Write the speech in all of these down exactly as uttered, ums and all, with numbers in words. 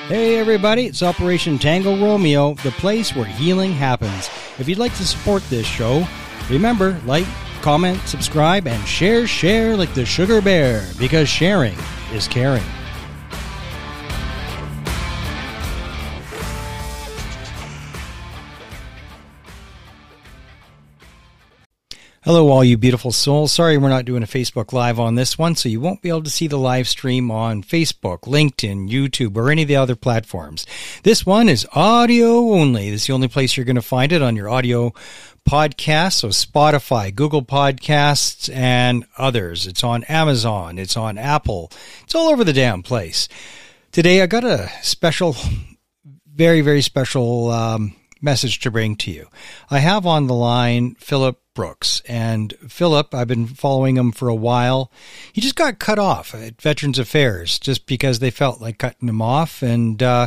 Hey everybody, it's Operation Tango Romeo, the place where healing happens. If you'd like to support this show, remember, like, comment, subscribe, and share, share like the sugar bear, because sharing is caring. Hello, all you beautiful souls. Sorry we're not doing a Facebook Live on this one, so you won't be able to see the live stream on Facebook, LinkedIn, YouTube, or any of the other platforms. This one is audio only. This is the only place you're going to find it on your audio podcast, so Spotify, Google Podcasts, and others. It's on Amazon. It's on Apple. It's all over the damn place. Today, I got a special, very, very special um, message to bring to you. I have on the line Philip Brooks. And Philip, I've been following him for a while. He just got cut off at Veterans Affairs just because they felt like cutting him off. And uh,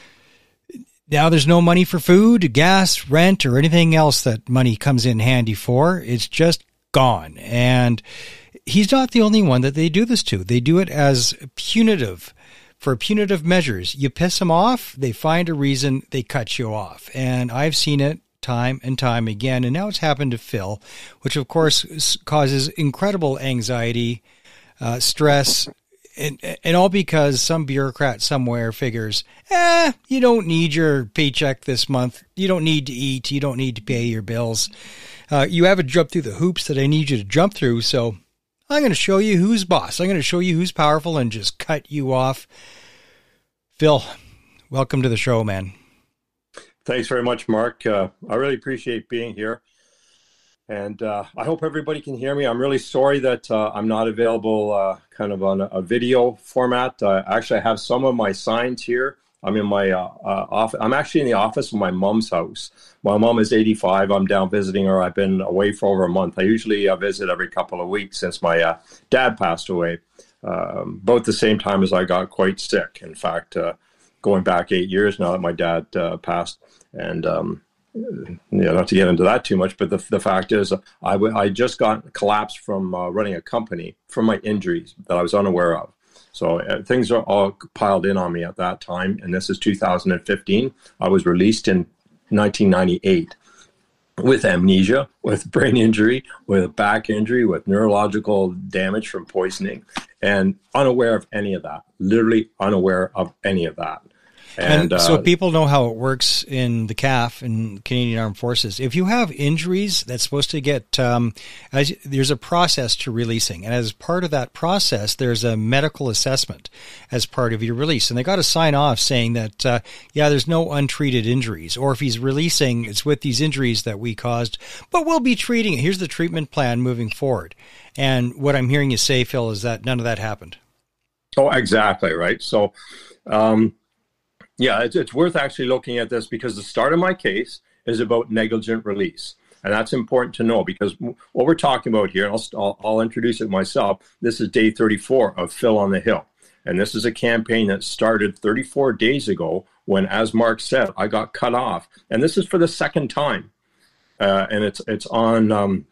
now there's no money for food, gas, rent, or anything else that money comes in handy for. It's just gone. And he's not the only one that they do this to. They do it as punitive, for punitive measures. You piss them off, they find a reason, they cut you off. And I've seen it time and time again, and now it's happened to Phil, which of course causes incredible anxiety, uh, stress, and, and all because some bureaucrat somewhere figures, eh, you don't need your paycheck this month, you don't need to eat, you don't need to pay your bills, uh, you haven't jumped through the hoops that I need you to jump through, so I'm going to show you who's boss, I'm going to show you who's powerful and just cut you off. Phil, welcome to the show, man. Thanks very much, Mark. Uh, I really appreciate being here. And uh, I hope everybody can hear me. I'm really sorry that uh, I'm not available uh, kind of on a, a video format. Uh, actually, I have some of my signs here. I'm in my uh, uh, office. I'm actually in the office of my mom's house. My mom is eighty-five. I'm down visiting her. I've been away for over a month. I usually uh, visit every couple of weeks since my uh, dad passed away, um, both the same time as I got quite sick. In fact, uh, going back eight years now that my dad uh, passed. And, um, you know, not to get into that too much, but the the fact is I, w- I just got collapsed from uh, running a company from my injuries that I was unaware of. So uh, things are all piled in on me at that time. And this is two thousand fifteen. I was released in nineteen ninety-eight with amnesia, with brain injury, with a back injury, with neurological damage from poisoning, and unaware of any of that, literally unaware of any of that. And, and so uh, people know how it works in the C A F and Canadian Armed Forces. If you have injuries, that's supposed to get, um, as, there's a process to releasing. And as part of that process, there's a medical assessment as part of your release. And they got to sign off saying that, uh, yeah, there's no untreated injuries. Or if he's releasing, it's with these injuries that we caused, but we'll be treating it. Here's the treatment plan moving forward. And what I'm hearing you say, Phil, is that none of that happened. Oh, exactly, right. So, um, Yeah, it's, it's worth actually looking at this because the start of my case is about negligent release. And that's important to know because what we're talking about here, and I'll, I'll, I'll introduce it myself, this is day thirty-four of Phil on the Hill. And this is a campaign that started thirty-four days ago when, as Mark said, I got cut off. And this is for the second time. Uh, and it's it's on, um,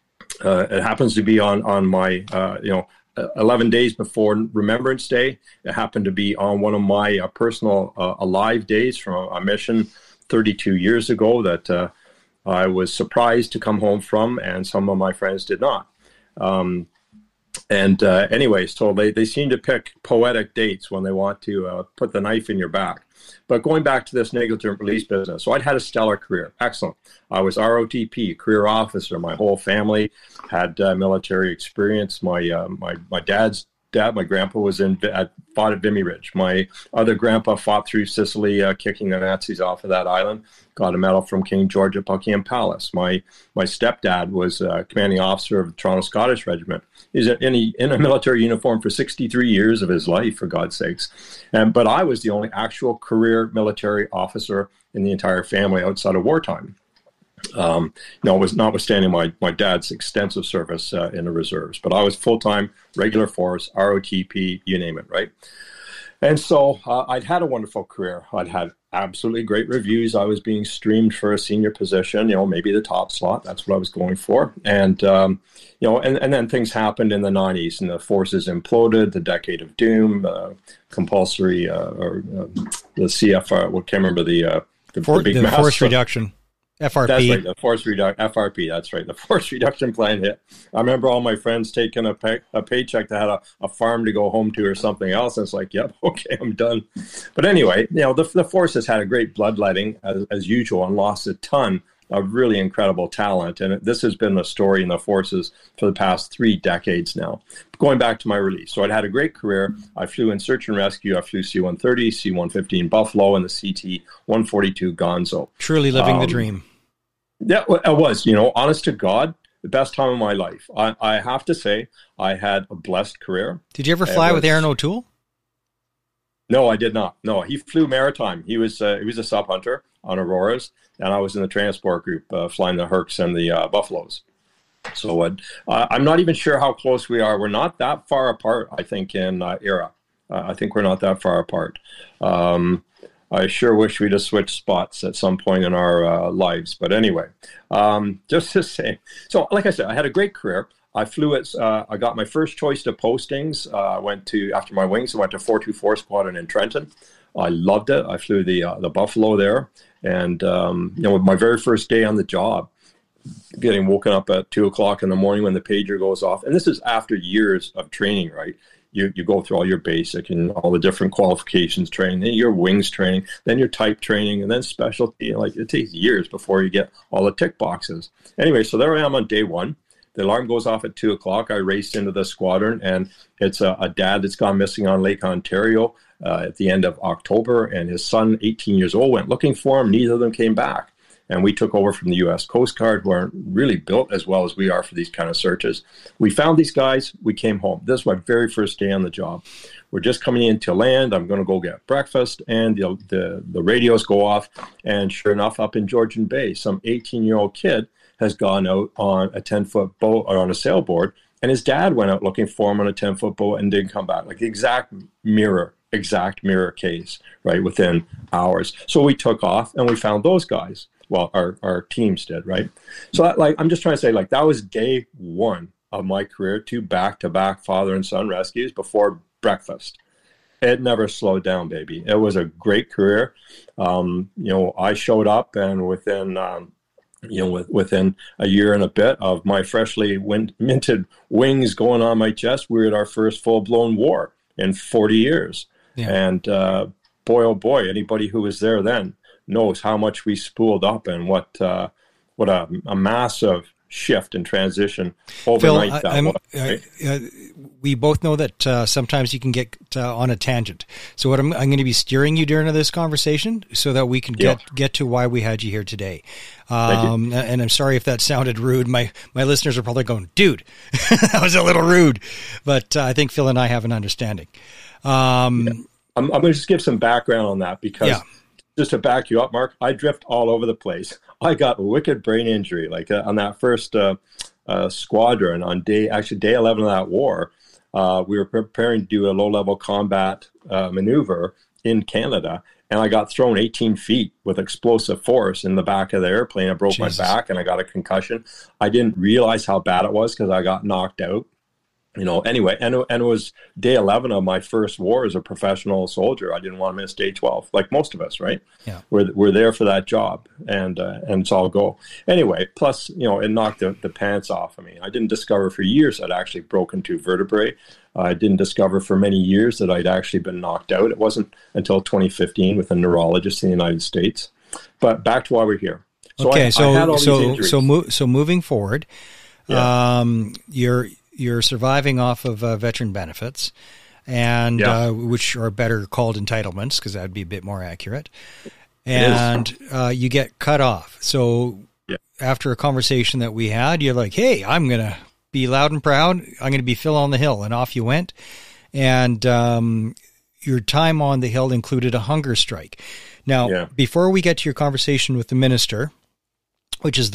uh, it happens to be on, on my, uh, you know, eleven days before Remembrance Day. It happened to be on one of my uh, personal uh, alive days from a mission thirty-two years ago that uh, I was surprised to come home from, and some of my friends did not. Um, and uh, anyway, so they, they seem to pick poetic dates when they want to uh, put the knife in your back. But going back to this negligent release business, so I'd had a stellar career. Excellent. I was R O T P, career officer. My whole family had uh, military experience. My uh, my my dad's dad, my grandpa was in at, fought at Vimy Ridge. My other grandpa fought through Sicily, uh, kicking the Nazis off of that island. Got a medal from King George at Buckingham Palace. My my stepdad was uh, commanding officer of the Toronto Scottish Regiment. He's in a, in a military uniform for sixty-three years of his life, for God's sakes. And but I was the only actual career military officer in the entire family outside of wartime. Um, no, it was notwithstanding my, my dad's extensive service uh, in the reserves, but I was full-time, regular force, R O T P, you name it, right? And so uh, I'd had a wonderful career. I'd had absolutely great reviews. I was being streamed for a senior position, you know, maybe the top slot. That's what I was going for. And, um, you know, and, and then things happened in the nineties and the forces imploded, the decade of doom, uh, compulsory, uh, or uh, the C F R, well, I can't remember the, uh, the, For, the big the mass force reduction. F R P. That's right, the force reduction, F R P, that's right. The force reduction plan hit. I remember all my friends taking a, pay, a paycheck that had a, a farm to go home to or something else. And it's like, yep, okay, I'm done. But anyway, you know, the, the force has had a great bloodletting as, as usual and lost a ton of really incredible talent. And this has been the story in the forces for the past three decades now. Going back to my release. So I'd had a great career. I flew in search and rescue. I flew C one thirty, C one fifteen Buffalo, and the C T one forty-two Gonzo. Truly living um, the dream. Yeah, it was, you know, honest to God, the best time of my life. I, I have to say, I had a blessed career. Did you ever fly was, with Aaron O'Toole? No, I did not. No, he flew maritime. He was uh, he was a sub hunter on Auroras, and I was in the transport group uh, flying the Hercs and the uh, Buffaloes. So uh, I'm not even sure how close we are. We're not that far apart, I think, in uh, era. Uh, I think we're not that far apart. Um, I sure wish we'd have switched spots at some point in our uh, lives. But anyway, um, just to say, so like I said, I had a great career. I flew at, uh, I got my first choice to postings. Uh, I went to, after my wings, I went to four two four Squadron in Trenton. I loved it. I flew the uh, the Buffalo there. And, um, you know, my very first day on the job, getting woken up at two o'clock in the morning when the pager goes off. And this is after years of training, right? You you go through all your basic and all the different qualifications training, then your wings training, then your type training, and then specialty. Like it takes years before you get all the tick boxes. Anyway, so there I am on day one. The alarm goes off at two o'clock. I raced into the squadron, and it's a, a dad that's gone missing on Lake Ontario uh, at the end of October, and his son, eighteen years old, went looking for him. Neither of them came back. And we took over from the U S Coast Guard, who aren't really built as well as we are for these kind of searches. We found these guys. We came home. This is my very first day on the job. We're just coming into land. I'm going to go get breakfast, and the, the, the radios go off. And sure enough, up in Georgian Bay, some eighteen-year-old kid has gone out on a ten-foot boat or on a sailboard, and his dad went out looking for him on a ten-foot boat and didn't come back. Like the exact mirror, exact mirror case, right, within hours. So we took off, and we found those guys. Well, our, our teams did, right? So that, like, I'm just trying to say, like, that was day one of my career, two back-to-back father and son rescues before breakfast. It never slowed down, baby. It was a great career. Um, you know, I showed up, and within, um, you know, with, within a year and a bit of my freshly win- minted wings going on my chest, we were at our first full-blown war in forty years. Yeah. And uh, boy, oh boy, anybody who was there then knows how much we spooled up and what uh, what a, a massive shift and transition overnight Phil, that I'm, was. Right? Uh, uh, we both know that uh, sometimes you can get uh, on a tangent. So what I'm, I'm going to be steering you during this conversation so that we can get, yeah. get to why we had you here today. Um, and I'm sorry if that sounded rude. My my listeners are probably going, dude, that was a little rude. But uh, I think Phil and I have an understanding. Um, yeah. I'm, I'm going to just give some background on that because yeah. just to back you up, Mark, I drift all over the place. I got a wicked brain injury, like uh, on that first uh, uh, squadron on day, actually day eleven of that war. Uh, we were preparing to do a low-level combat uh, maneuver in Canada, and I got thrown eighteen feet with explosive force in the back of the airplane. I broke Jesus. my back, and I got a concussion. I didn't realize how bad it was because I got knocked out. You know, anyway, and, and it was day eleven of my first war as a professional soldier. I didn't want to miss day twelve, like most of us, right? Yeah. We're, we're there for that job, and uh, and it's all go. Anyway, plus, you know, it knocked the, the pants off of me. I didn't discover for years I'd actually broken two vertebrae. Uh, I didn't discover for many years that I'd actually been knocked out. It wasn't until twenty fifteen with a neurologist in the United States. But back to why we're here. So okay, I, so I had all so these injuries. so, mo- so moving forward, yeah. um, you're You're surviving off of uh, veteran benefits, and yeah. uh, which are better called entitlements because that would be a bit more accurate. And uh, you get cut off. So yeah. after a conversation that we had, you're like, "Hey, I'm going to be loud and proud. I'm going to be Phil on the Hill," and off you went. And um, your time on the Hill included a hunger strike. Now, yeah. before we get to your conversation with the minister, which is the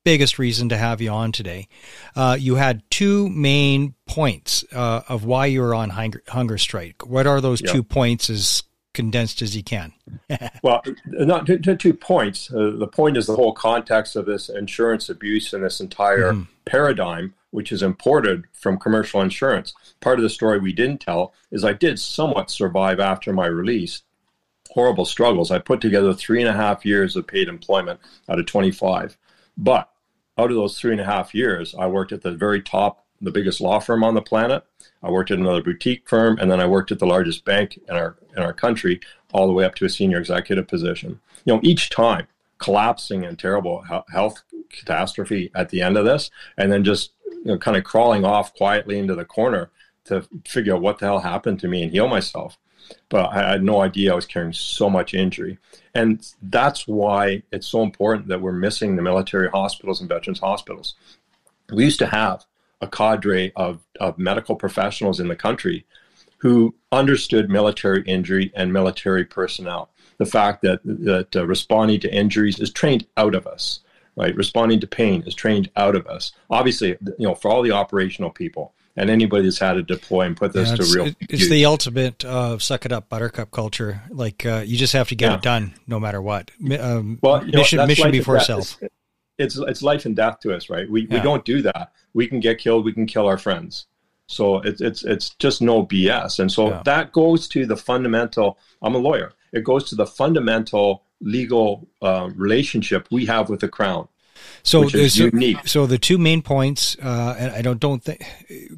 biggest reason to have you on today. Uh, you had two main points uh, of why you were on hunger, hunger strike. What are those yeah. two points as condensed as you can? Well, not two, two points. Uh, the point is the whole context of this insurance abuse and this entire mm-hmm. paradigm, which is imported from commercial insurance. Part of the story we didn't tell is I did somewhat survive after my release. Horrible struggles. I put together three and a half years of paid employment out of twenty-five. But out of those three and a half years, I worked at the very top, the biggest law firm on the planet. I worked at another boutique firm, and then I worked at the largest bank in our in our country, all the way up to a senior executive position. You know, each time collapsing and terrible health catastrophe at the end of this, and then just you know, kind of crawling off quietly into the corner to figure out what the hell happened to me and heal myself. But I had no idea I was carrying so much injury. And that's why it's so important that we're missing the military hospitals and veterans hospitals. We used to have a cadre of, of medical professionals in the country who understood military injury and military personnel. The fact that, that uh, responding to injuries is trained out of us, right? Responding to pain is trained out of us. Obviously, you know, for all the operational people, and anybody that's had to deploy and put this yeah, to real it, It's use. The ultimate uh, suck it up buttercup culture. Like uh, you just have to get yeah. it done no matter what. Um, well, mission know, mission before self. It's, it's it's life and death to us, right? We yeah. we don't do that. We can get killed. We can kill our friends. So it's it's it's just no B S. And so yeah. that goes to the fundamental. I'm a lawyer. It goes to the fundamental legal uh, relationship we have with the Crown. So, which is so, unique. so the two main points, uh, and I don't don't think.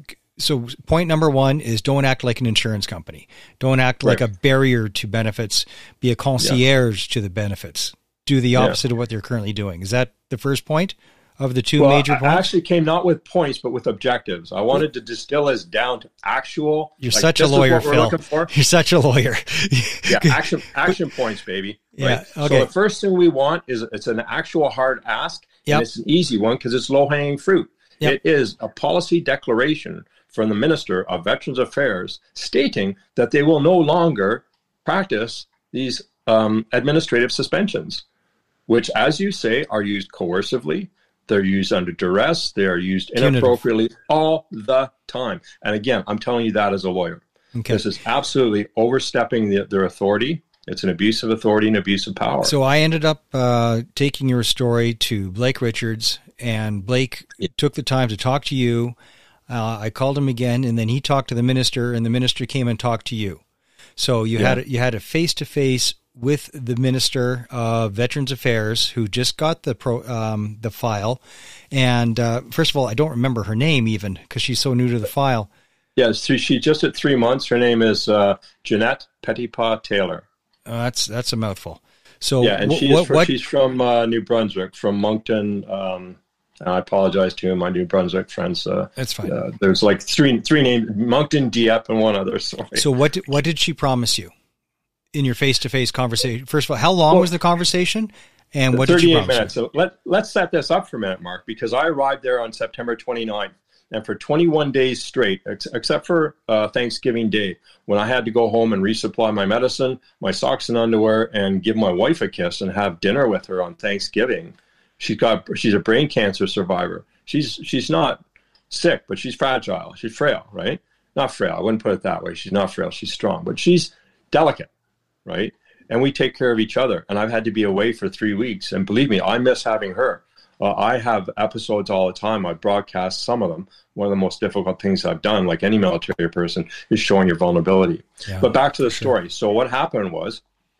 So point number one is don't act like an insurance company. Don't act right. like a barrier to benefits. Be a concierge yeah. to the benefits. Do the opposite yeah. of what they're currently doing. Is that the first point of the two well, major points? I actually came not with points, but with objectives. I wanted to distill us down to actual. You're like, such a lawyer, Phil. You're such a lawyer. yeah, action action points, baby. Yeah. Right? Okay. So the first thing we want is it's an actual hard ask. Yep. And it's an easy one because it's low-hanging fruit. Yep. It is a policy declaration from the Minister of Veterans Affairs stating that they will no longer practice these um, administrative suspensions, which, as you say, are used coercively. They're used under duress. They are used inappropriately Punitive. all the time. And again, I'm telling you that as a lawyer. Okay. This is absolutely overstepping the, their authority. It's an abuse of authority and abuse of power. So I ended up uh, taking your story to Blake Richards, and Blake yeah. took the time to talk to you. Uh, I called him again, and then he talked to the minister, and the minister came and talked to you. So you yeah. had you had a face to face with the Minister of Veterans Affairs, who just got the pro, um, the file. And uh, first of all, I don't remember her name even because she's so new to the file. Yeah, so she's just at three months. Her name is uh, Jeanette Petitpas Taylor. Uh, that's that's a mouthful. So yeah, and wh- she's, what, from, what? she's from uh, New Brunswick, from Moncton. Um, I apologize to my New Brunswick friends. Uh, that's fine. Uh, there's like three three names: Moncton, Dieppe, and one other. Sorry. So what did, what did she promise you in your face to face conversation? First of all, how long well, was the conversation, and what did she promise minutes. you? So let let's set this up for a minute, Mark, because I arrived there on September twenty-ninth. And for twenty-one days straight, ex- except for uh, Thanksgiving Day, when I had to go home and resupply my medicine, my socks and underwear, and give my wife a kiss and have dinner with her on Thanksgiving. She's got she's a brain cancer survivor. She's she's not sick, but she's fragile. She's frail, right? Not frail. I wouldn't put it that way. She's not frail. She's strong, but she's delicate, right? And we take care of each other. And I've had to be away for three weeks. And believe me, I miss having her. Uh, I have episodes all the time. I broadcast some of them. One of the most difficult things I've done, like any military person, is showing your vulnerability. Yeah, but back to the story. Sure. So what happened was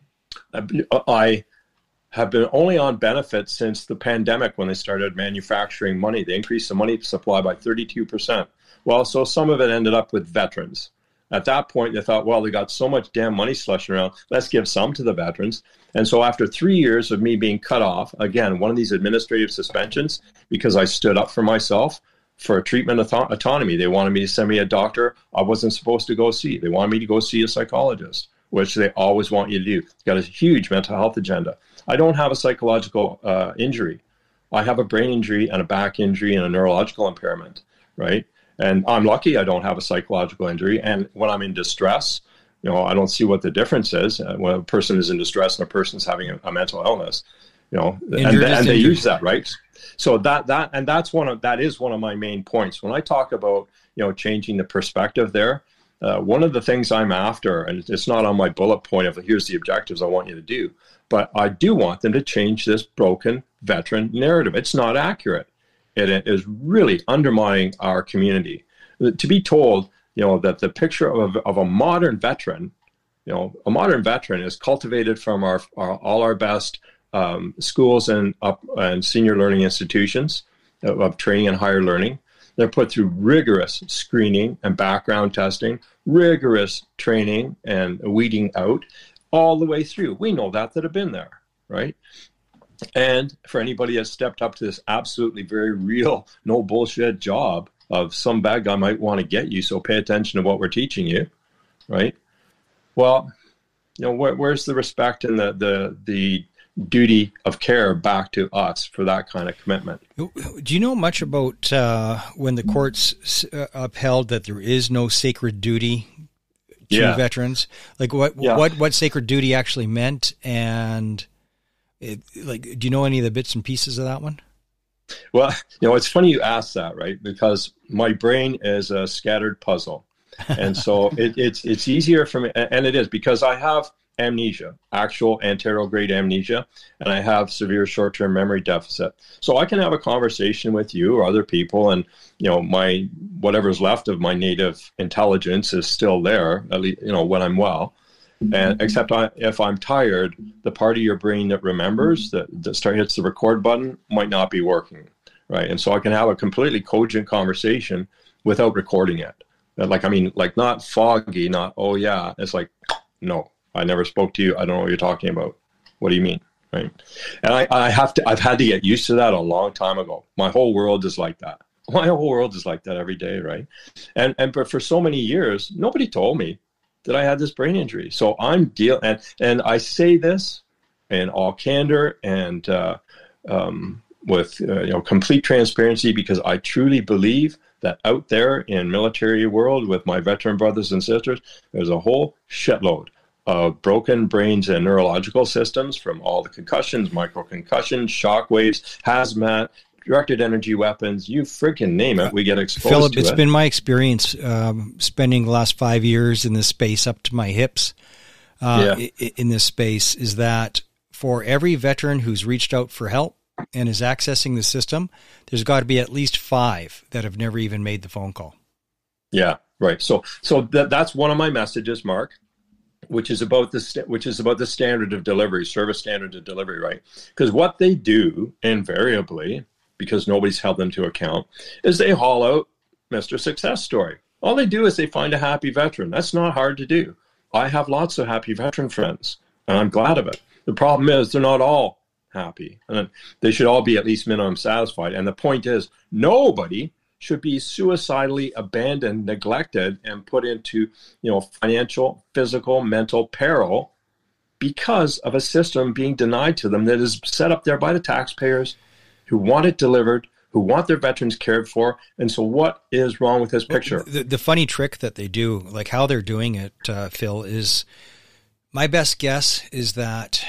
I have been only on benefits since the pandemic when they started manufacturing money. They increased the money supply by thirty-two percent. Well, so some of it ended up with veterans. At that point, they thought, well, they got so much damn money slushing around, let's give some to the veterans. And so after three years of me being cut off, again, one of these administrative suspensions, because I stood up for myself for treatment auto- autonomy. They wanted me to send me a doctor I wasn't supposed to go see. They wanted me to go see a psychologist, which they always want you to do. It's got a huge mental health agenda. I don't have a psychological uh, injury. I have a brain injury and a back injury and a neurological impairment, right? And I'm lucky I don't have a psychological injury. And when I'm in distress, you know, I don't see what the difference is uh, when a person is in distress and a person's having a, a mental illness. you know, and, and they use that, right? So that that and that's one of that is one of my main points when I talk about, you know, changing the perspective there. Uh, one of the things I'm after, and it's not on my bullet point of here's the objectives I want you to do, but I do want them to change this broken veteran narrative. It's not accurate. It is really undermining our community. To be told, you know, that the picture of, of a modern veteran, you know, a modern veteran is cultivated from our, our all our best um, schools and up and senior learning institutions of, of training and higher learning. They're put through rigorous screening and background testing, rigorous training and weeding out all the way through. We know that that have been there, right? And for anybody that's stepped up to this absolutely very real, no bullshit job of some bad guy might want to get you, so pay attention to what we're teaching you, right? Well, you know, where, where's the respect and the, the, the duty of care back to us for that kind of commitment? Do you know much about uh, when the courts uh, upheld that there is no sacred duty to yeah. veterans? Like what, yeah. what, what sacred duty actually meant, and It, like, do you know any of the bits and pieces of that one? Well, you know, it's funny you ask that, right? Because my brain is a scattered puzzle. And so it, it's it's easier for me, and it is, because I have amnesia, actual anterograde amnesia, and I have severe short-term memory deficit. So I can have a conversation with you or other people, and, you know, my whatever's left of my native intelligence is still there, at least, you know, when I'm well. And except I, if I'm tired, the part of your brain that remembers, that, that start hits the record button, might not be working, right? And so I can have a completely cogent conversation without recording it. Like, I mean, like not foggy, not, oh yeah. It's like, no, I never spoke to you. I don't know what you're talking about. What do you mean, right? And I, I have to, I've had to get used to that a long time ago. My whole world is like that. My whole world is like that every day, right? And and but for so many years, nobody told me that I had this brain injury. So I'm deal and and I say this in all candor and uh, um, with uh, you know complete transparency, because I truly believe that out there in military world with my veteran brothers and sisters, there's a whole shitload of broken brains and neurological systems from all the concussions, microconcussions, shock waves, hazmat, directed energy weapons, you freaking name it, we get exposed Philip, to it. Philip, it's been my experience um, spending the last five years in this space up to my hips uh, yeah. in this space, is that for every veteran who's reached out for help and is accessing the system, there's got to be at least five that have never even made the phone call. Yeah, right. So so that, that's one of my messages, Mark, which is about the which is about the standard of delivery, service standard of delivery, right? Because what they do invariably, because nobody's held them to account, is they haul out Mister Success Story. All they do is they find a happy veteran. That's not hard to do. I have lots of happy veteran friends, and I'm glad of it. The problem is they're not all happy, and they should all be at least minimum satisfied. And the point is, nobody should be suicidally abandoned, neglected, and put into, you know, financial, physical, mental peril because of a system being denied to them that is set up there by the taxpayers who want it delivered, who want their veterans cared for. And so what is wrong with this picture? The, the funny trick that they do, like how they're doing it, uh, Phil, is my best guess is that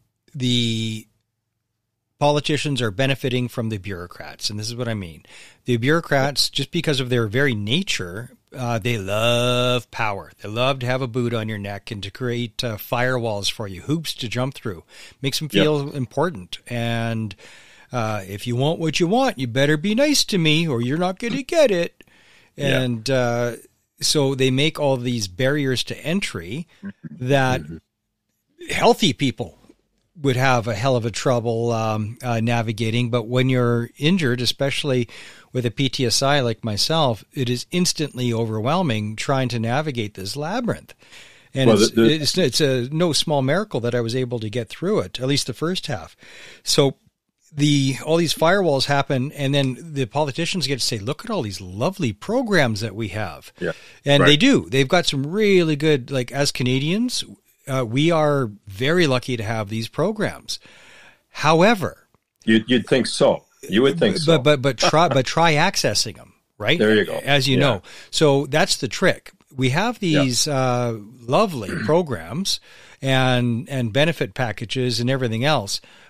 the politicians are benefiting from the bureaucrats. And this is what I mean. The bureaucrats, just because of their very nature, uh, they love power. They love to have a boot on your neck and to create uh, firewalls for you, hoops to jump through, makes them feel yep. important. And Uh, if you want what you want, you better be nice to me or you're not going to get it. And yeah. uh, so they make all these barriers to entry that mm-hmm. healthy people would have a hell of a trouble um, uh, navigating. But when you're injured, especially with a P T S I like myself, it is instantly overwhelming trying to navigate this labyrinth. And well, it's, the, the, it's, it's a no small miracle that I was able to get through it, at least the first half. So the all these firewalls happen, and then the politicians get to say, look at all these lovely programs that we have. Yeah, and right. they do. They've got some really good, like as Canadians, uh, we are very lucky to have these programs. However, you'd, you'd think so. You would think so. But but but try but try accessing them, right? There you go. As you yeah. know. So that's the trick. We have these yeah. uh, lovely programs and and benefit packages and everything else.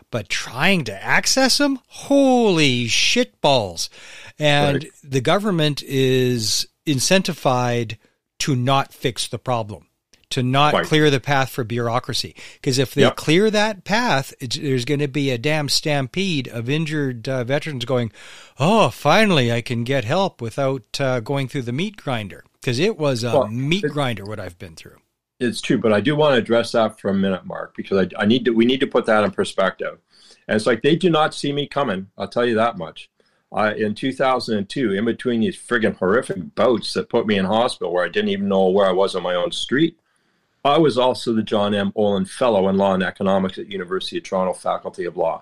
but trying to access them, holy shitballs. And Right. the government is incentivized to not fix the problem, to not Right. clear the path for bureaucracy. Because if they Yep. clear that path, it's, there's going to be a damn stampede of injured uh, veterans going, oh, finally I can get help without uh, going through the meat grinder. Because it was a Well, meat it- grinder what I've been through. It's true, but I do want to address that for a minute, Mark, because I, I need to. We need to put that in perspective. And it's like they do not see me coming. I'll tell you that much. I, in two thousand two, in between these friggin' horrific bouts that put me in hospital, where I didn't even know where I was on my own street, I was also the John M. Olin Fellow in Law and Economics at University of Toronto Faculty of Law.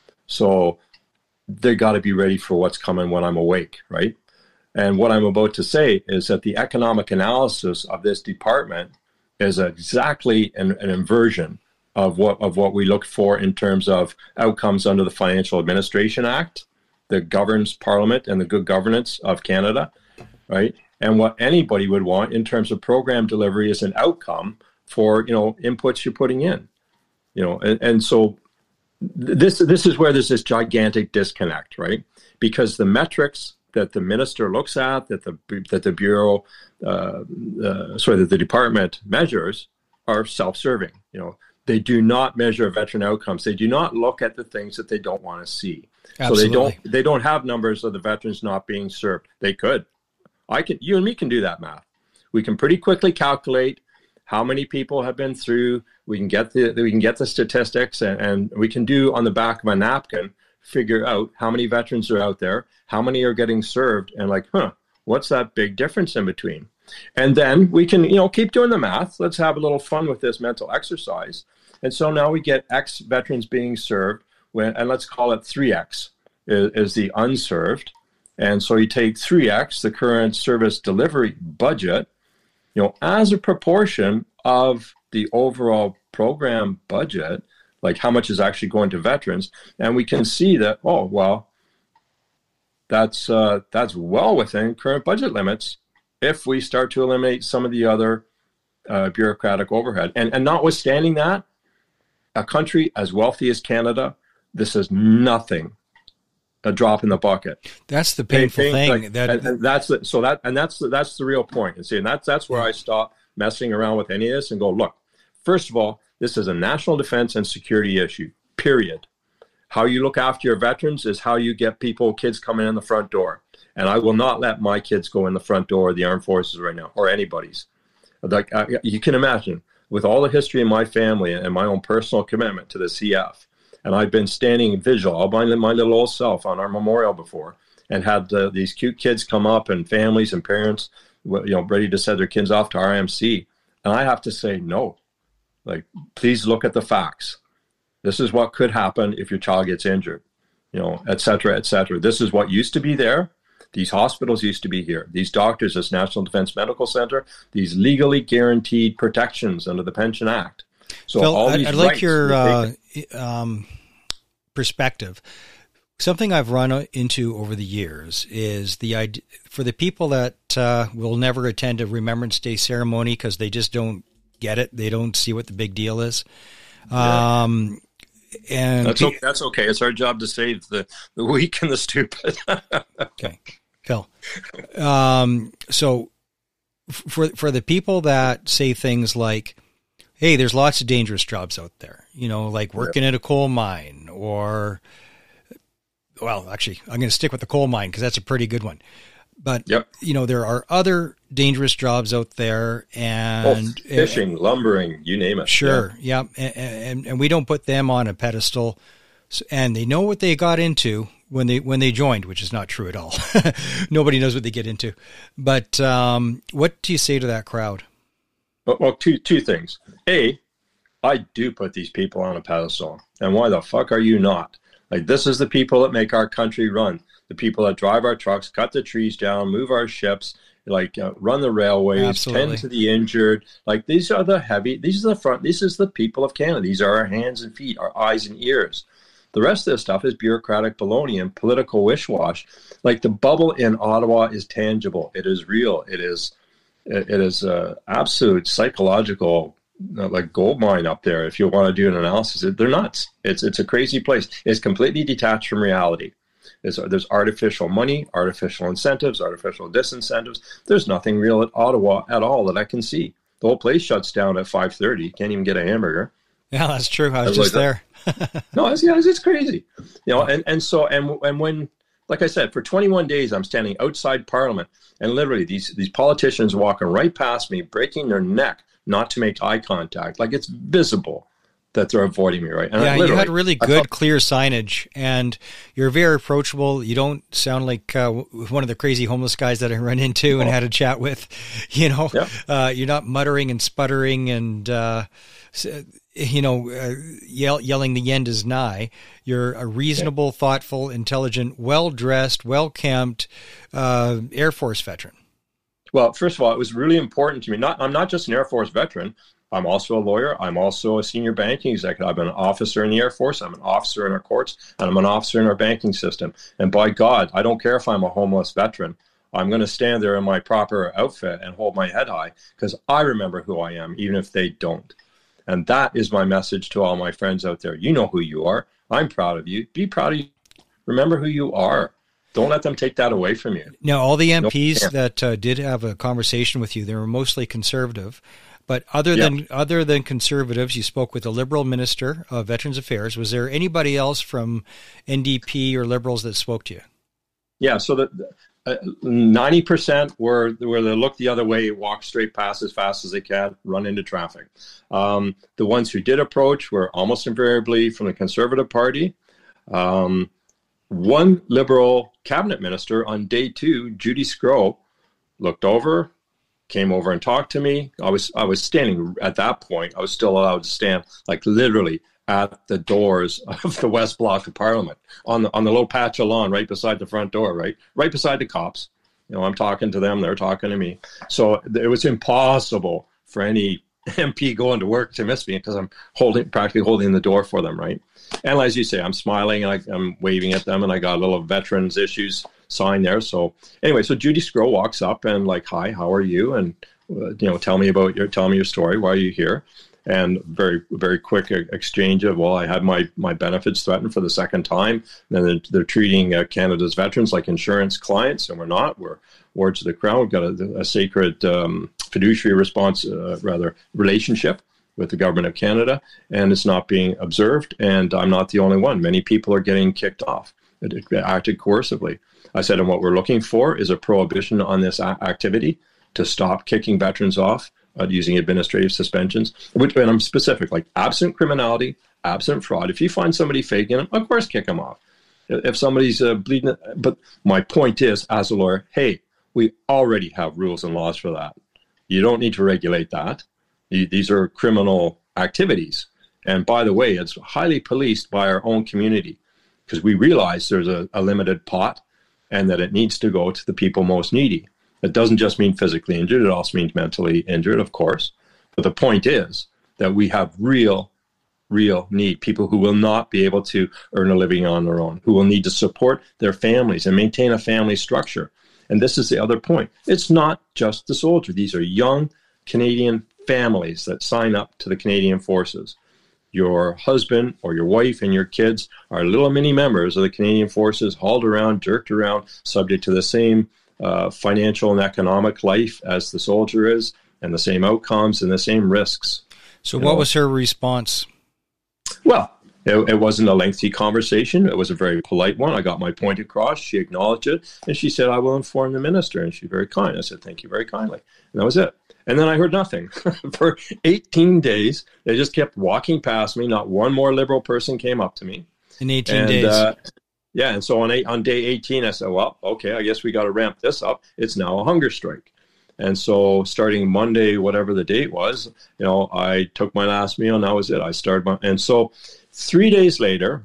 So they got to be ready for what's coming when I'm awake, right? And what I'm about to say is that the economic analysis of this department is exactly an, an inversion of what of what we look for in terms of outcomes under the Financial Administration Act that governs Parliament and the good governance of Canada, right? And what anybody would want in terms of program delivery is an outcome for, you know, inputs you're putting in, you know, and, and so this this is where there's this gigantic disconnect, right? Because the metrics that the minister looks at, that the that the bureau, uh, uh, sorry, that the department measures, are self-serving. You know, they do not measure veteran outcomes. They do not look at the things that they don't want to see. Absolutely. So they don't they don't have numbers of the veterans not being served. They could. I can. You and me can do that math. We can pretty quickly calculate how many people have been through. We can get the we can get the statistics, and, and we can do on the back of a napkin figure out how many veterans are out there, how many are getting served, and like, huh, what's that big difference in between? And then we can, you know, keep doing the math. Let's have a little fun with this mental exercise. And so now we get X veterans being served, when, and let's call it three X is, is the unserved. And so you take three X, the current service delivery budget, you know, as a proportion of the overall program budget, like how much is actually going to veterans, and we can see that, oh, well, that's uh, that's well within current budget limits if we start to eliminate some of the other uh, bureaucratic overhead. And, and notwithstanding that, a country as wealthy as Canada, this is nothing, a drop in the bucket. That's the painful Thing- thing. like- that and, and that's the, so that and that's the, that's the real point. And see, and that's that's where I stop messing around with any of this and go, look, first of all, this is a national defense and security issue, period. How you look after your veterans is how you get people, kids coming in the front door. And I will not let my kids go in the front door of the armed forces right now, or anybody's. Like uh, you can imagine, with all the history in my family and my own personal commitment to the C F, and I've been standing vigil all by my little old self on our memorial before, and had uh, these cute kids come up and families and parents, you know, ready to send their kids off to R M C. And I have to say, no. Like, please look at the facts. This is what could happen if your child gets injured, you know, et cetera, et cetera. This is what used to be there. These hospitals used to be here. These doctors, this National Defense Medical Center, these legally guaranteed protections under the Pension Act. So Phil, all I'd, these I'd like rights your were uh, taken. um, perspective. Something I've run into over the years is the idea for the people that uh, will never attend a Remembrance Day ceremony because they just don't get it. They don't see what the big deal is. Yeah. Um, and That's okay. That's okay. It's our job to save the, the weak and the stupid. Okay, Phil. Um, so f- for for the people that say things like, "Hey, there's lots of dangerous jobs out there," you know, like working at a coal mine, or, well, actually, I'm going to stick with the coal mine because that's a pretty good one. But Yep. you know, there are other dangerous jobs out there, and Oh, fishing, lumbering, you name it. Sure. Yeah. yeah. And, and, and we don't put them on a pedestal, and they know what they got into when they, when they joined, which is not true at all. Nobody knows what they get into, but, um, what do you say to that crowd? Well, well, two, two things. A, I do put these people on a pedestal, and why the fuck are you not? Like, this is the people that make our country run. The people that drive our trucks, cut the trees down, move our ships, like uh, run the railways, Absolutely. tend to the injured. Like, these are the heavy, these are the front, this is the people of Canada. These are our hands and feet, our eyes and ears. The rest of this stuff is bureaucratic baloney and political wish-wash. Like, the bubble in Ottawa is tangible. It is real. It is, it, it is uh, absolute psychological like gold mine up there. If you want to do an analysis, they're nuts. It's it's a crazy place. It's completely detached from reality. There's, there's artificial money, artificial incentives, artificial disincentives. There's nothing real at Ottawa at all that I can see. The whole place shuts down at five thirty. You can't even get a hamburger. Yeah, that's true. I was just there. No, it's, yeah, it's crazy. You know, and, and so, and, and when, like I said, for twenty-one days, I'm standing outside Parliament, and literally these, these politicians walking right past me, breaking their neck not to make eye contact. Like, it's visible that they're avoiding me, right? And yeah, you had really good, thought, clear signage, and you're very approachable. You don't sound like uh, one of the crazy homeless guys that I run into and oh. had a chat with. You know, yeah. uh, you're not muttering and sputtering and, uh, you know, uh, yell, yelling the end is nigh. You're a reasonable, yeah. thoughtful, intelligent, well-dressed, well-kempt uh, Air Force veteran. Well, first of all, it was really important to me. Not, I'm not just an Air Force veteran. I'm also a lawyer. I'm also a senior banking executive. I'm an officer in the Air Force. I'm an officer in our courts, and I'm an officer in our banking system. And by God, I don't care if I'm a homeless veteran. I'm going to stand there in my proper outfit and hold my head high because I remember who I am, even if they don't. And that is my message to all my friends out there. You know who you are. I'm proud of you. Be proud of you. Remember who you are. Don't let them take that away from you. Now, all the M Ps no, that uh, did have a conversation with you, they were mostly conservative. But other than yeah. other than conservatives, you spoke with the Liberal Minister of Veterans Affairs. Was there anybody else from N D P or Liberals that spoke to you? Yeah, so the, uh, ninety percent were where they look the other way, walk straight past as fast as they can, run into traffic. Um, the ones who did approach were almost invariably from the Conservative Party. Um, one Liberal cabinet minister on day two, Judy Sgro, looked over, came over and talked to me. I was I was standing at that point. I was still allowed to stand, like literally at the doors of the West Block of Parliament on the on the little patch of lawn right beside the front door, right, right beside the cops. You know, I'm talking to them, they're talking to me. So it was impossible for any M P going to work to miss me because I'm holding, practically holding the door for them, right? And as you say, I'm smiling and I, I'm waving at them, and I got a little veterans issues sign there. So anyway, so Judy Sgro walks up and like, "Hi, how are you?" And uh, you know, tell me about your, tell me your story. Why are you here? And very, very quick exchange of, well, I had my my benefits threatened for the second time. And then they're treating uh, Canada's veterans like insurance clients, and we're not. We're wards of the Crown. We've got a, a sacred um, fiduciary response, uh, rather, relationship with the government of Canada, and it's not being observed. And I'm not the only one. Many people are getting kicked off. It, it acted coercively. I said, and what we're looking for is a prohibition on this a- activity to stop kicking veterans off uh, using administrative suspensions, which, and I'm specific, like absent criminality, absent fraud. If you find somebody faking them, of course, kick them off. If somebody's uh, bleeding, but my point is, as a lawyer, hey, we already have rules and laws for that. You don't need to regulate that. These are criminal activities. And by the way, it's highly policed by our own community because we realize there's a, a limited pot and that it needs to go to the people most needy. It doesn't just mean physically injured. It also means mentally injured, of course. But the point is that we have real, real need. People who will not be able to earn a living on their own, who will need to support their families and maintain a family structure. And this is the other point. It's not just the soldier. These are young Canadian families that sign up to the Canadian Forces. Your husband or your wife and your kids are little mini members of the Canadian Forces, hauled around, jerked around, subject to the same uh, financial and economic life as the soldier is, and the same outcomes and the same risks. So what know? was her response? Well, it, it wasn't a lengthy conversation. It was a very polite one. I got my point across. She acknowledged it, and she said, "I will inform the minister." And she's very kind. I said, "Thank you very kindly." And that was it. And then I heard nothing. For eighteen days, they just kept walking past me. Not one more Liberal person came up to me. In eighteen and, days. Uh, yeah, and so on eight, on day eighteen, I said, well, okay, I guess we got to ramp this up. It's now a hunger strike. And so starting Monday, whatever the date was, you know, I took my last meal, and that was it. I started my, and so three days later,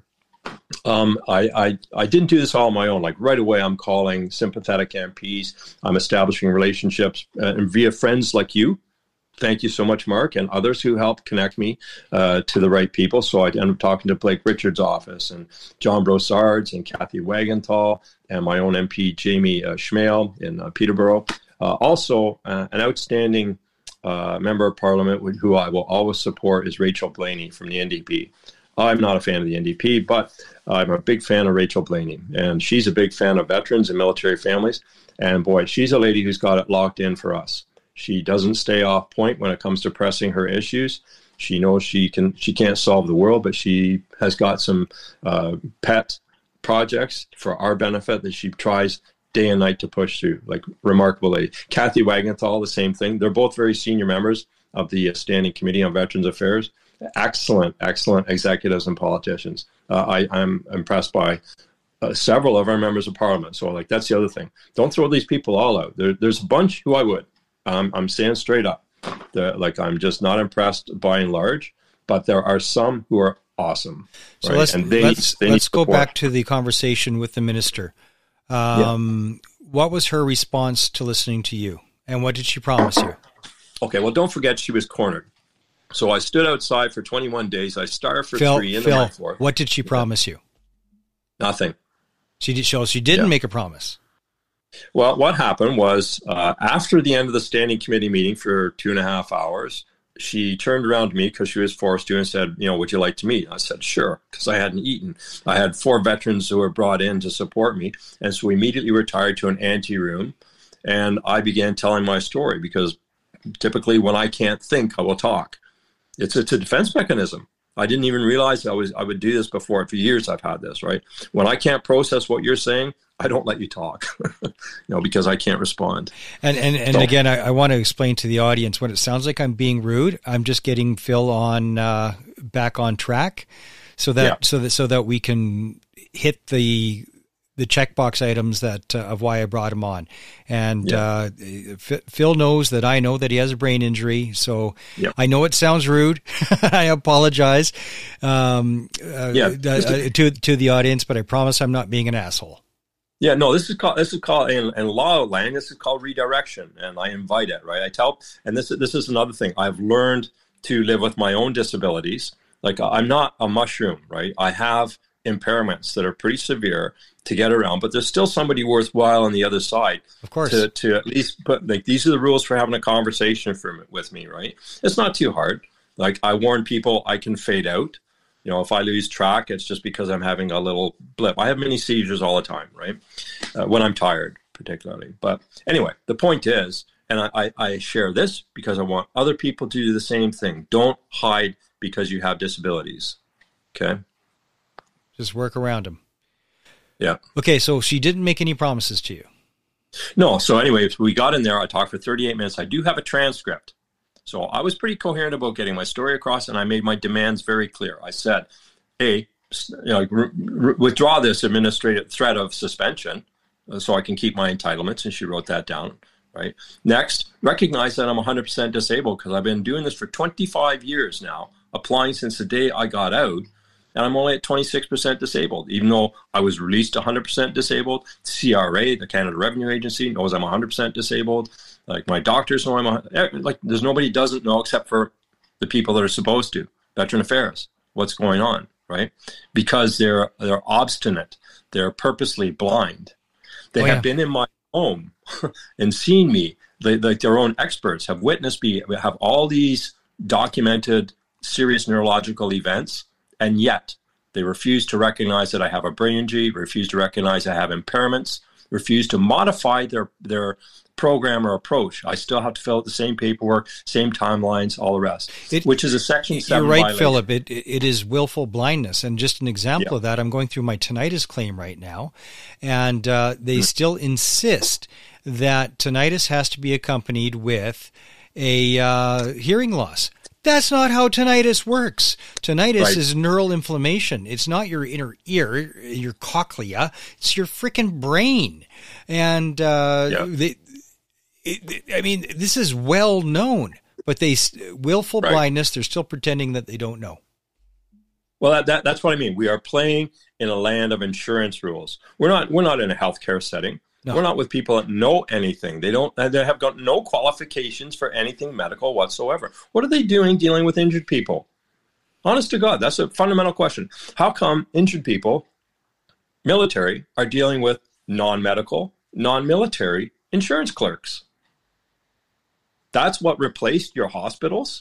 Um, I, I, I didn't do this all on my own. Like right away, I'm calling sympathetic M Ps. I'm establishing relationships uh, and via friends like you. Thank you so much, Mark, and others who helped connect me uh, to the right people. So I ended up talking to Blake Richards' office and John Brossards and Kathy Wagenthal and my own M P, Jamie uh, Schmale in uh, Peterborough. Uh, also, uh, an outstanding uh, member of parliament who I will always support is Rachel Blaney from the N D P. I'm not a fan of the N D P, but I'm a big fan of Rachel Blaney, and she's a big fan of veterans and military families. And boy, she's a lady who's got it locked in for us. She doesn't stay off point when it comes to pressing her issues. She knows she can. She can't solve the world, but she has got some uh, pet projects for our benefit that she tries day and night to push through. Like, remarkable lady. Kathy Wagenthal, the same thing. They're both very senior members of the Standing Committee on Veterans Affairs. Excellent, excellent executives and politicians. Uh, I, I'm impressed by uh, several of our members of parliament. So, like, that's the other thing. Don't throw these people all out. There, there's a bunch who I would. Um, I'm saying straight up. They're, like, I'm just not impressed by and large, but there are some who are awesome. So right? let's and they, let's, they let's go support. back to the conversation with the minister. Um, yeah. What was her response to listening to you, and what did she promise you? Okay, well, don't forget she was cornered. So I stood outside for twenty-one days. I starved for Phil, three in Phil, the night floor. What did she promise you? Nothing. She did. So she didn't yeah. make a promise. Well, what happened was uh, after the end of the standing committee meeting for two and a half hours, she turned around to me because she was forced to and said, you know, would you like to meet? I said, sure, because I hadn't eaten. I had four veterans who were brought in to support me. And so we immediately retired to an ante room. And I began telling my story because typically when I can't think, I will talk. It's, it's a defense mechanism. I didn't even realize I was I would do this before. For years I've had this, right? When I can't process what you're saying, I don't let you talk, you know, because I can't respond. And and, and so, again, I, I want to explain to the audience, when it sounds like I'm being rude, I'm just getting Phil on uh, back on track, so that yeah. so that so that we can hit the the checkbox items that uh, of why I brought him on. And yeah. uh, F- Phil knows that I know that he has a brain injury, so yeah. I know it sounds rude. I apologize um, uh, yeah. uh, to to the audience, but I promise I'm not being an asshole. Yeah, no, this is called this is called in, in law land. This is called redirection, and I invite it. Right, I tell, and this this is another thing. I've learned to live with my own disabilities. Like, I'm not a mushroom, right? I have impairments that are pretty severe to get around, but there's still somebody worthwhile on the other side. Of course, to to at least put, like, these are the rules for having a conversation for, with me, right? It's not too hard. Like, I warn people, I can fade out. You know, if I lose track, it's just because I'm having a little blip. I have many seizures all the time, right? Uh, when I'm tired, particularly. But anyway, the point is, and I, I, I share this because I want other people to do the same thing. Don't hide because you have disabilities. Okay? Just work around them. Yeah. Okay, so she didn't make any promises to you. No. So anyway, we got in there. I talked for thirty-eight minutes. I do have a transcript. So I was pretty coherent about getting my story across, and I made my demands very clear. I said, A, you know, re- re- withdraw this administrative threat of suspension uh, so I can keep my entitlements, and she wrote that down, right? Next, recognize that I'm one hundred percent disabled because I've been doing this for twenty-five years now, applying since the day I got out, and I'm only at twenty-six percent disabled, even though I was released one hundred percent disabled. C R A, the Canada Revenue Agency, knows I'm one hundred percent disabled. Like, my doctors know I'm, like, there's nobody doesn't know except for the people that are supposed to. Veteran Affairs, what's going on, right? Because they're they're obstinate. They're purposely blind. They oh, have yeah. been in my home and seen me. They, like, their own experts have witnessed me, have all these documented serious neurological events, and yet they refuse to recognize that I have a brain injury, refuse to recognize I have impairments, refuse to modify their their program or approach. I still have to fill out the same paperwork, same timelines, all the rest, it, which is a Section seven You're right, violation. Philip. It, it is willful blindness. And just an example yeah. of that, I'm going through my tinnitus claim right now, and uh, they mm. still insist that tinnitus has to be accompanied with a uh, hearing loss. That's not how tinnitus works. Tinnitus right. is neural inflammation. It's not your inner ear, your cochlea. It's your freaking brain. And uh, yeah. they, it, I mean, this is well known, but they willful right. blindness. They're still pretending that they don't know. Well, that, that that's what I mean. We are playing in a land of insurance rules. We're not. We're not in a healthcare setting. No. We're not with people that know anything. They don't. They have got no qualifications for anything medical whatsoever. What are they doing dealing with injured people? Honest to God, that's a fundamental question. How come injured people, military, are dealing with non-medical, non-military insurance clerks? that's what replaced your hospitals.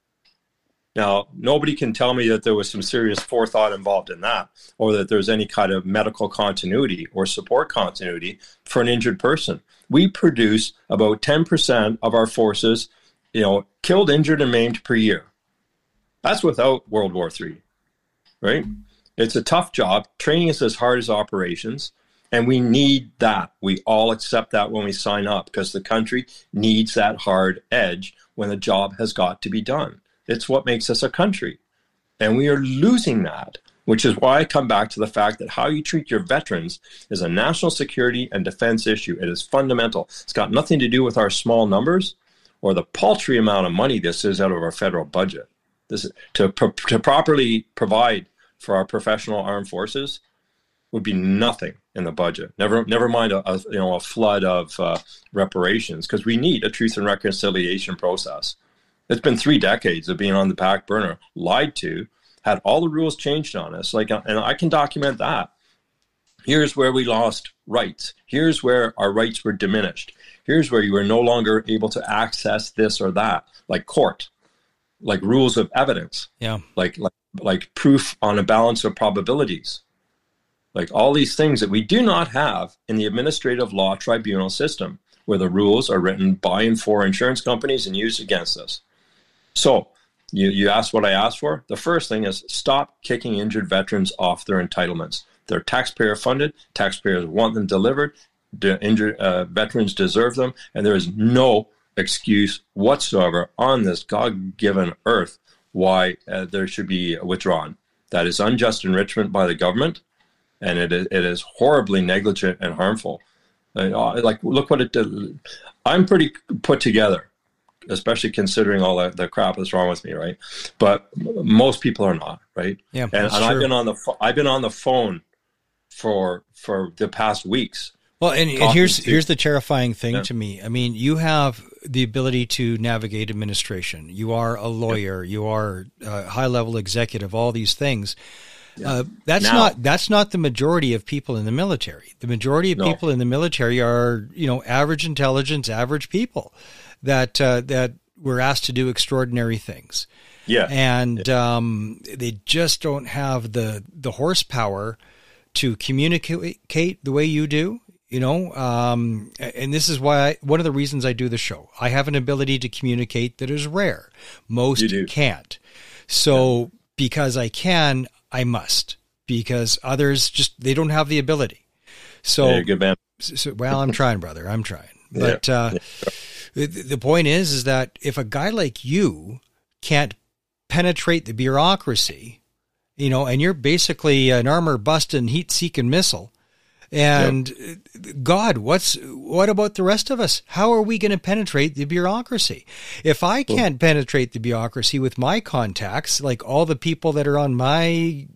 Now, nobody can tell me that there was some serious forethought involved in that, or that there's any kind of medical continuity or support continuity for an injured person. We produce about ten percent of our forces, you know, killed, injured, and maimed per year. That's without World War Three, right? It's a tough job. Training is as hard as operations, and we need that. We all accept that when we sign up, because the country needs that hard edge when the job has got to be done. It's what makes us a country. And we are losing that, which is why I come back to the fact that how you treat your veterans is a national security and defense issue. It is fundamental. It's got nothing to do with our small numbers or the paltry amount of money this is out of our federal budget. This to, to properly provide for our professional armed forces would be nothing in the budget. Never, never mind a, a you know a flood of uh, reparations, because we need a truth and reconciliation process. It's been three decades of being on the back burner, lied to, had all the rules changed on us. Like, and I can document that. Here's where we lost rights. Here's where our rights were diminished. Here's where you were no longer able to access this or that, like court, like rules of evidence, yeah, like like like proof on a balance of probabilities, like all these things that we do not have in the administrative law tribunal system, where the rules are written by and for insurance companies and used against us. So you, you asked what I asked for. The first thing is stop kicking injured veterans off their entitlements. They're taxpayer funded. Taxpayers want them delivered. The injured uh, veterans deserve them. And there is no excuse whatsoever on this God-given earth why uh, there should be withdrawn. That is unjust enrichment by the government, and it is, it is horribly negligent and harmful. Uh, like, look what it did. I'm pretty put together, especially considering all the, the crap that's wrong with me, right? But most people are not, right? Yeah, and, and I've been on the I've been on the phone for for the past weeks. Well, and, and here's to, here's the terrifying thing yeah. to me. I mean, you have the ability to navigate administration. You are a lawyer. Yeah. You are a high level executive. All these things. Yeah. Uh, that's now, not that's not the majority of people in the military. The majority of no. people in the military are, you know, average intelligence, average people that uh, that were asked to do extraordinary things. Yeah, and yeah. Um, they just don't have the the horsepower to communicate the way you do. You know, um, and this is why I, one of the reasons I do the show. I have an ability to communicate that is rare. Most can't. So yeah. because I can, I must. Because others just they don't have the ability. So, yeah, good man. So, well, I'm trying, brother. I'm trying. But yeah. Uh, yeah. the, the point is, is that if a guy like you can't penetrate the bureaucracy, you know, and you're basically an armor-busting, heat-seeking missile. And yep. God, what's what about the rest of us? How are we going to penetrate the bureaucracy? If I can't well, penetrate the bureaucracy with my contacts, like all the people that are on my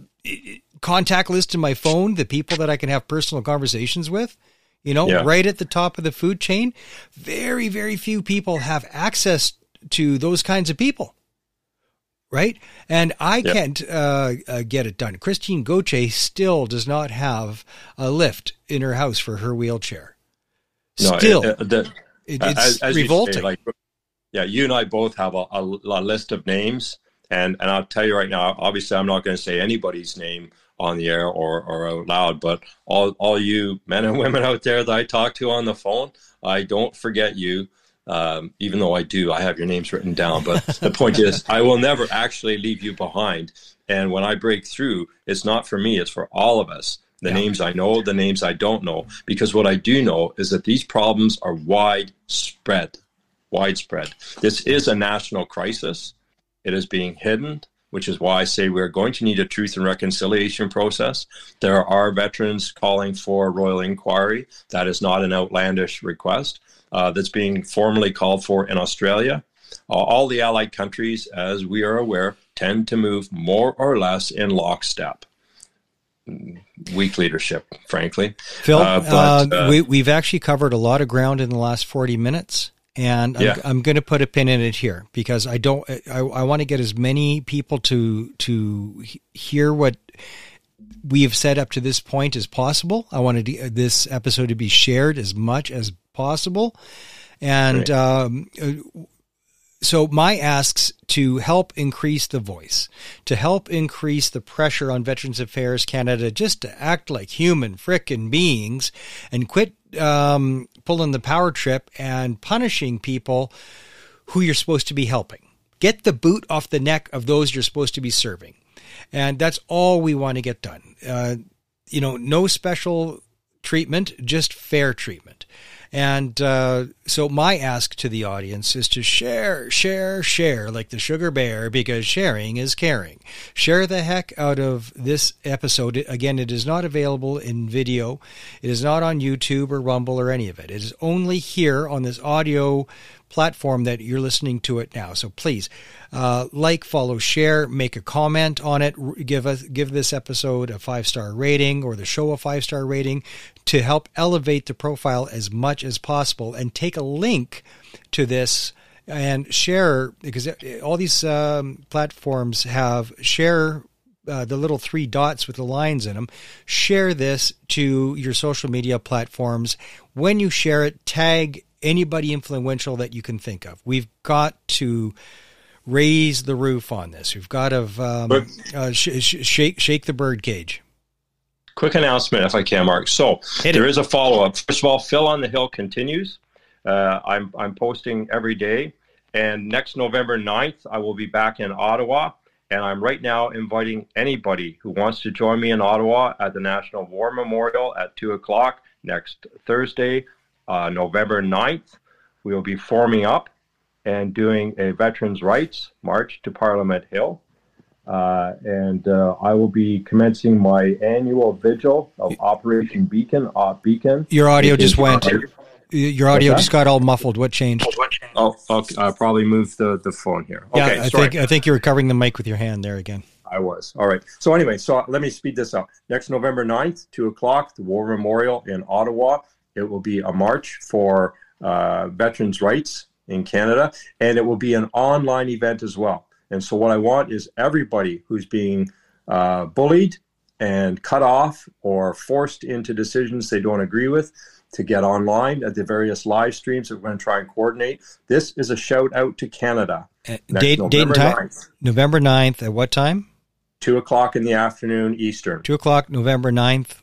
contact list in my phone, the people that I can have personal conversations with, you know, yeah. right at the top of the food chain, very, very few people have access to those kinds of people. Right? And I yep. can't uh, uh, get it done. Christine Gauthier still does not have a lift in her house for her wheelchair. No, Still. It, it, the, it, it's as, as revolting. Say, like, yeah, you and I both have a, a, a list of names. And, and I'll tell you right now, obviously I'm not going to say anybody's name on the air or, or out loud, but all, all you men and women out there that I talk to on the phone, I don't forget you. Um, even though I do, I have your names written down. But the point is, I will never actually leave you behind. And when I break through, it's not for me, it's for all of us. The yeah. names I know, the names I don't know. Because what I do know is that these problems are widespread, widespread. This is a national crisis. It is being hidden, which is why I say we're going to need a truth and reconciliation process. There are veterans calling for a royal inquiry. That is not an outlandish request. Uh, that's being formally called for in Australia. Uh, all the allied countries, as we are aware, tend to move more or less in lockstep. Weak leadership, frankly. Phil, uh, but, uh, uh, we, we've actually covered a lot of ground in the last forty minutes, and I'm, yeah. I'm going to put a pin in it here because I don't. I, I want to get as many people to to hear what we have said up to this point as possible. I wanted to, this episode to be shared as much as possible. And um, so my asks to help increase the voice, to help increase the pressure on Veterans Affairs Canada just to act like human frickin' beings and quit um, pulling the power trip and punishing people who you're supposed to be helping. Get the boot off the neck of those you're supposed to be serving. And that's all we want to get done. Uh, you know, no special treatment, just fair treatment. And uh, so my ask to the audience is to share, share, share like the sugar bear, because sharing is caring. Share the heck out of this episode. Again, it is not available in video. It is not on YouTube or Rumble or any of it. It is only here on this audio platform that you're listening to it now. So please uh, like, follow, share, make a comment on it, give us give this episode a five-star rating or the show a five-star rating to help elevate the profile as much as possible, and take a link to this and share, because all these um, platforms have share uh, the little three dots with the lines in them. Share this to your social media platforms. When you share it, tag anybody influential that you can think of. We've got to raise the roof on this. We've got to um, uh, sh- sh- shake shake the bird cage. Quick announcement, if I can, Mark. So Hit there it. is a follow-up. First of all, Phil on the Hill continues. Uh, I'm I'm posting every day. And next November ninth, I will be back in Ottawa. And I'm right now inviting anybody who wants to join me in Ottawa at the National War Memorial at two o'clock next Thursday, uh, November ninth. We will be forming up and doing a Veterans' Rights March to Parliament Hill. Uh, and uh, I will be commencing my annual vigil of Operation Beacon, Op Beacon. Your audio just went. Right. Your audio just got all muffled. What changed? Oh, okay. I'll probably move the, the phone here. Yeah, Okay, I sorry. think I think you were covering the mic with your hand there again. I was. All right. So anyway, so let me speed this up. Next November ninth, two o'clock, the War Memorial in Ottawa. It will be a march for uh, veterans' rights in Canada, and it will be an online event as well. And so what I want is everybody who's being uh, bullied and cut off or forced into decisions they don't agree with to get online at the various live streams that we're going to try and coordinate. This is a shout out to Canada. Uh, date, date and time? ninth. November ninth at what time? two o'clock in the afternoon Eastern. two o'clock, November ninth.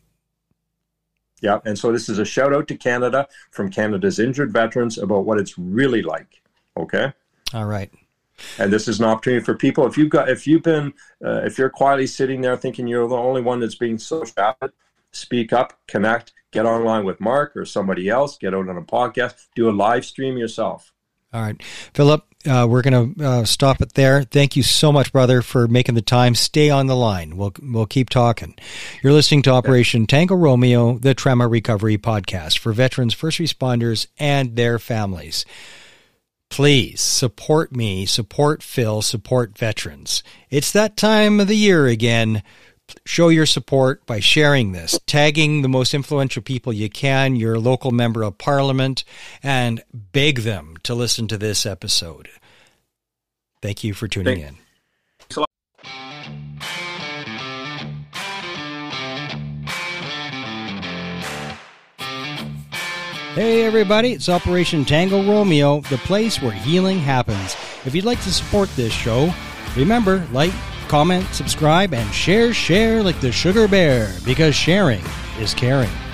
Yeah, and so this is a shout out to Canada from Canada's injured veterans about what it's really like. Okay? All right. And this is an opportunity for people. If you've got, if you've been, uh, if you're quietly sitting there thinking you're the only one that's being so shafted, speak up, connect, get online with Mark or somebody else, get out on a podcast, do a live stream yourself. All right, Philip, uh, we're going to uh, stop it there. Thank you so much, brother, for making the time. Stay on the line. We'll we'll keep talking. You're listening to Operation Tango Romeo, the Trauma Recovery Podcast for veterans, first responders, and their families. Please support me, support Phil, support veterans. It's that time of the year again. Show your support by sharing this, tagging the most influential people you can, your local member of parliament, and beg them to listen to this episode. Thank you for tuning in. Hey everybody, it's Operation Tango Romeo, the place where healing happens. If you'd like to support this show, remember, like, comment, subscribe, and share, share like the sugar bear, because sharing is caring.